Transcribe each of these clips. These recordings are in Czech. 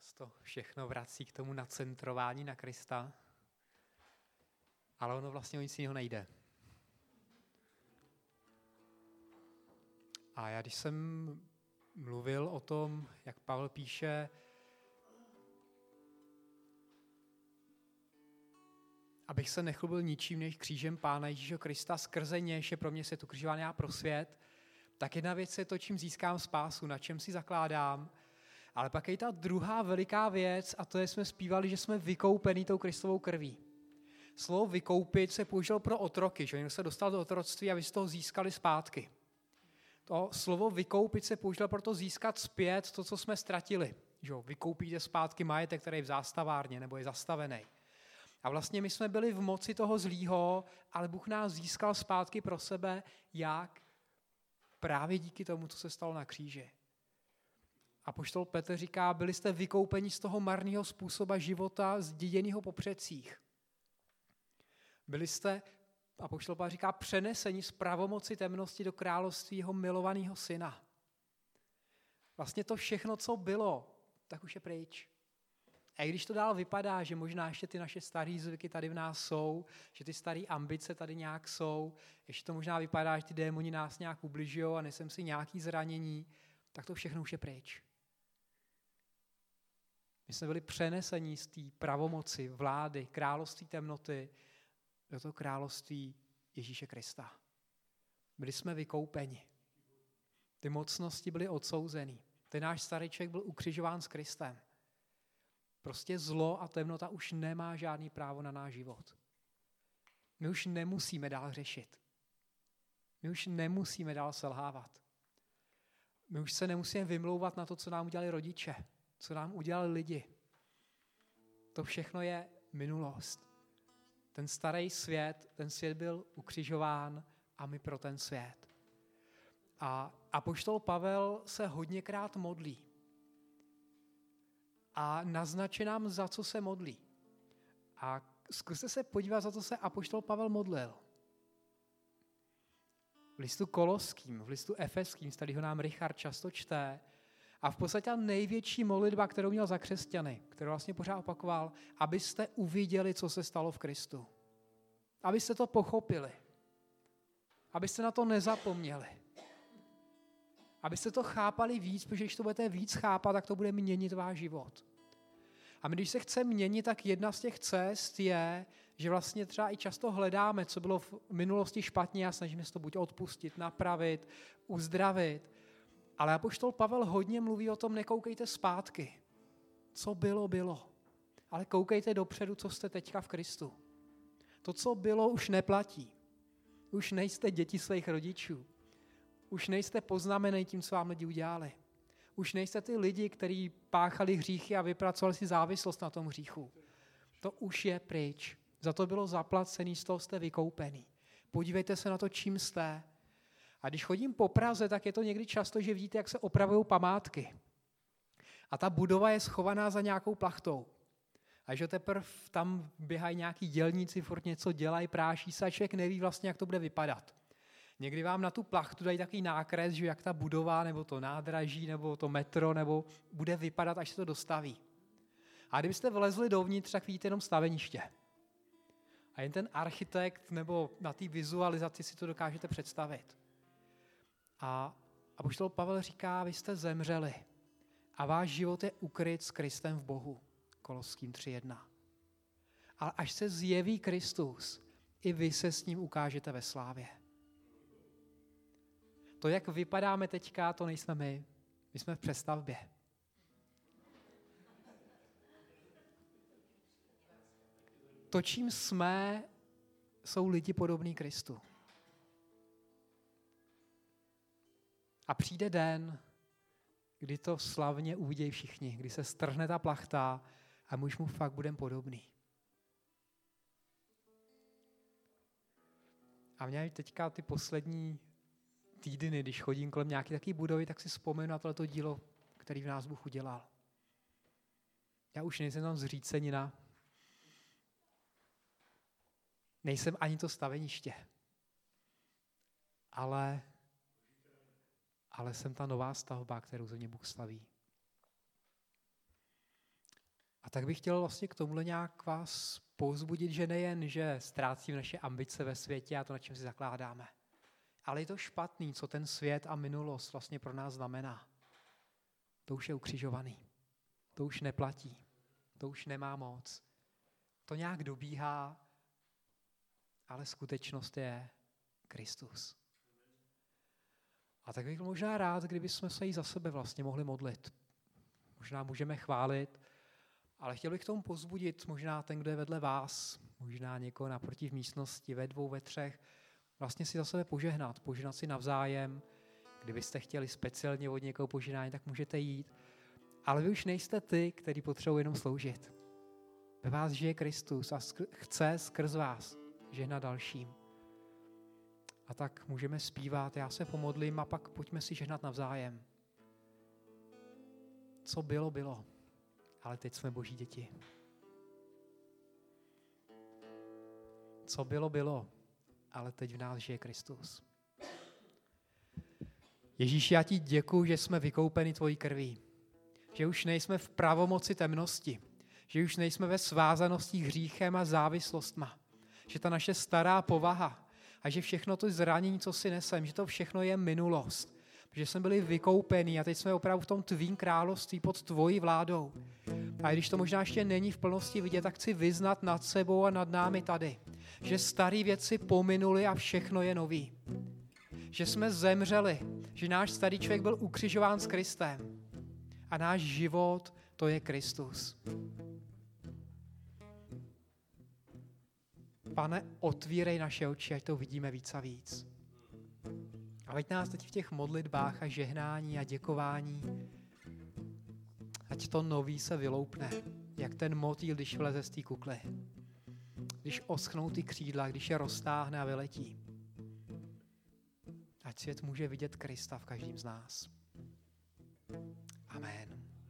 to všechno vrací k tomu nacentrování na Krista, ale ono vlastně o nic jiného nejde. A já když jsem mluvil o tom, jak Pavel píše, abych se nechlubil ničím než křížem Pána Ježíše Krista, skrze nějž je pro mě svět ukřižován, já pro svět, tak jedna věc je to, čím získám spásu, na čem si zakládám, ale pak je ta druhá veliká věc a to je, jsme zpívali, že jsme vykoupení tou Kristovou krví. Slovo vykoupit se použilo pro otroky, že někdo se dostal do otroctví a vy z toho získali zpátky. To slovo vykoupit se použilo pro to získat zpět to, co jsme ztratili. Že? Vykoupíte zpátky majetek, který je v zástavárně nebo je zastavený. A vlastně my jsme byli v moci toho zlýho, ale Bůh nás získal zpátky pro sebe, jak? Právě díky tomu, co se stalo na kříži. Apoštol Petr říká, byli jste vykoupeni z toho marného způsoba života, zděděného po předcích. Byli jste, apoštol Pavel říká, přeneseni z pravomoci temnosti do království jeho milovaného syna. Vlastně to všechno, co bylo, tak už je pryč. A i když to dál vypadá, že možná ještě ty naše staré zvyky tady v nás jsou, že ty staré ambice tady nějak jsou, ještě to možná vypadá, že ty démoni nás nějak ubližují a nesem si nějaký zranění, tak to všechno už je pryč. My jsme byli přeneseni z té pravomoci, vlády, království temnoty do toho království Ježíše Krista. Byli jsme vykoupeni. Ty mocnosti byly odsouzený. Ten náš starý člověk byl ukřižován s Kristem. Prostě zlo a temnota už nemá žádný právo na náš život. My už nemusíme dál řešit. My už nemusíme dál selhávat. My už se nemusíme vymlouvat na to, co nám udělali rodiče, co nám udělali lidi. To všechno je minulost. Ten starý svět, ten svět byl ukřižován a my pro ten svět. A apoštol Pavel se hodněkrát modlí. A naznačí nám, za co se modlí. A zkuste se podívat, za co se apoštol Pavel modlil. V listu Koloským, v listu Efeským, z kterého nám Richard často čte, a v podstatě největší modlitba, kterou měl za křesťany, kterou vlastně pořád opakoval, abyste uviděli, co se stalo v Kristu. Abyste to pochopili. Abyste na to nezapomněli. Abyste to chápali víc, protože když to budete víc chápat, tak to bude měnit váš život. A my, když se chce měnit, tak jedna z těch cest je, že vlastně třeba i často hledáme, co bylo v minulosti špatně a snažíme se to buď odpustit, napravit, uzdravit. Ale apoštol Pavel hodně mluví o tom, nekoukejte zpátky. Co bylo, bylo. Ale koukejte dopředu, co jste teďka v Kristu. To, co bylo, už neplatí. Už nejste děti svých rodičů. Už nejste poznamenej tím, co vám lidi udělali. Už nejste ty lidi, kteří páchali hříchy a vypracovali si závislost na tom hříchu. To už je pryč. Za to bylo zaplacený, z toho jste vykoupený. Podívejte se na to, čím jste. A když chodím po Praze, tak je to někdy často, že vidíte, jak se opravují památky. A ta budova je schovaná za nějakou plachtou. A že teprve tam běhají nějaký dělníci, furt něco dělají, práší se a člověk neví vlastně, jak to bude vypadat. Někdy vám na tu plachtu dají takový nákres, že jak ta budova, nebo to nádraží, nebo to metro, nebo bude vypadat, až se to dostaví. A kdybyste vlezli dovnitř, tak vidíte jenom staveniště. A jen ten architekt, nebo na té vizualizaci si to dokážete představit. A apoštol Pavel říká, vy jste zemřeli a váš život je ukryt s Kristem v Bohu. Koloským 3.1. Ale až se zjeví Kristus, i vy se s ním ukážete ve slávě. To, jak vypadáme teďka, to nejsme my. My jsme v přestavbě. To, čím jsme, jsou lidi podobní Kristu. A přijde den, kdy to slavně uvidějí všichni, kdy se strhne ta plachta a my už mu fakt budeme podobný. A mě teďka ty poslední týdny, když chodím kolem nějaké takové budovy, tak si vzpomenu na tohleto dílo, který v nás Bůh udělal. Já už nejsem tam zřícenina. Nejsem ani to staveniště. Ale jsem ta nová stavba, kterou ze mě Bůh staví. A tak bych chtěl vlastně k tomuhle nějak vás povzbudit, že nejen, že ztrácíme naše ambice ve světě a to, na čem si zakládáme, ale je to špatný, co ten svět a minulost vlastně pro nás znamená. To už je ukřižovaný. To už neplatí. To už nemá moc. To nějak dobíhá, ale skutečnost je Kristus. A tak bych možná rád, kdybychom se jí za sebe vlastně mohli modlit. Možná můžeme chválit, ale chtěl bych k tomu pozbudit možná ten, kdo je vedle vás, možná někoho naproti v místnosti, ve 2, ve 3, vlastně si za sebe požehnat si navzájem. Kdybyste chtěli speciálně od někoho požehnání, tak můžete jít. Ale vy už nejste ty, který potřebují jenom sloužit. Ve vás žije Kristus a chce skrz vás žehnat dalším. A tak můžeme zpívat, já se pomodlím a pak pojďme si žehnat navzájem. Co bylo, bylo. Ale teď jsme Boží děti. Co bylo, bylo. Ale teď v nás žije Kristus. Ježíši, já ti děkuju, že jsme vykoupeni tvojí krví. Že už nejsme v pravomoci temnosti. Že už nejsme ve svázanosti hříchem a závislostma. Že ta naše stará povaha a že všechno to zranění, co si nesem, že to všechno je minulost. Že jsme byli vykoupeni a teď jsme opravdu v tom tvým království pod tvojí vládou. A když to možná ještě není v plnosti vidět, tak chci vyznat nad sebou a nad námi tady, že staré věci pominuly a všechno je nový. Že jsme zemřeli, že náš starý člověk byl ukřižován s Kristem a náš život to je Kristus. Pane, otvírej naše oči, ať to vidíme víc a víc. A veď nás teď v těch modlitbách a žehnání a děkování, ať to nový se vyloupne, jak ten motýl, když vleze z té kukly. Když oschnou ty křídla, když je roztáhne a vyletí. Ať svět může vidět Krista v každém z nás. Amen.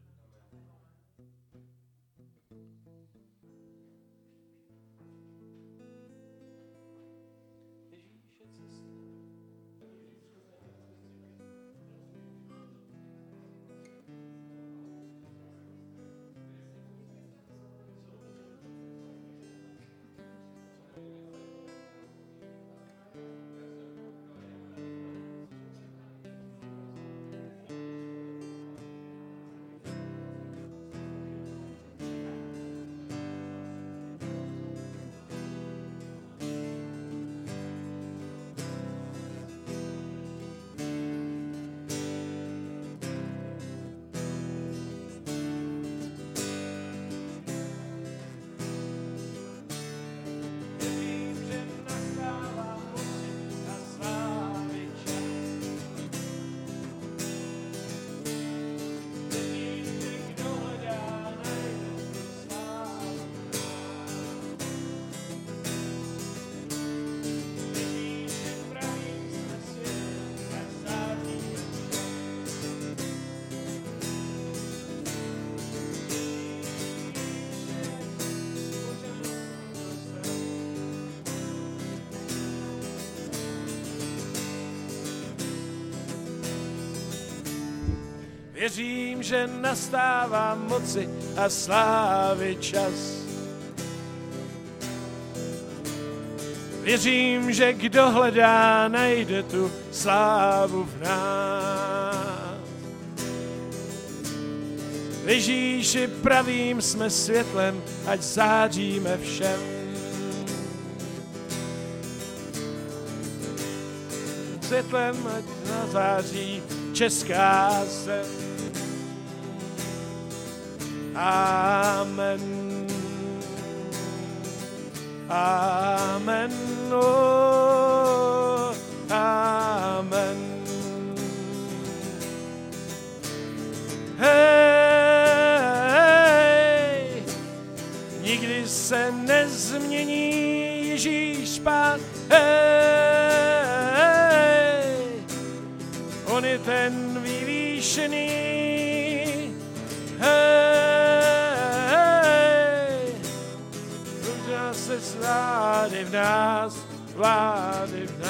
Věřím, že nastává moci a slávy čas. Věřím, že kdo hledá, najde tu slávu v nás. Ježíši, pravým jsme světlem, ať záříme všem. Světlem, ať nazáří česká zem. Amen. Amen. Oh, amen. Hej, nikdy se nezmění Ježíš Pán. Hej, on je ten vyvýšený. Hej, růža se vlády v nás, vlády v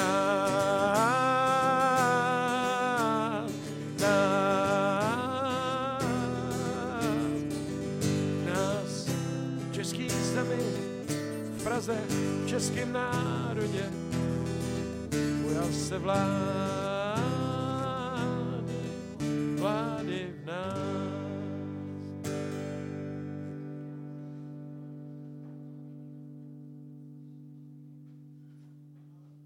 nás, nás. Praze, v českém národě ujal se vlády.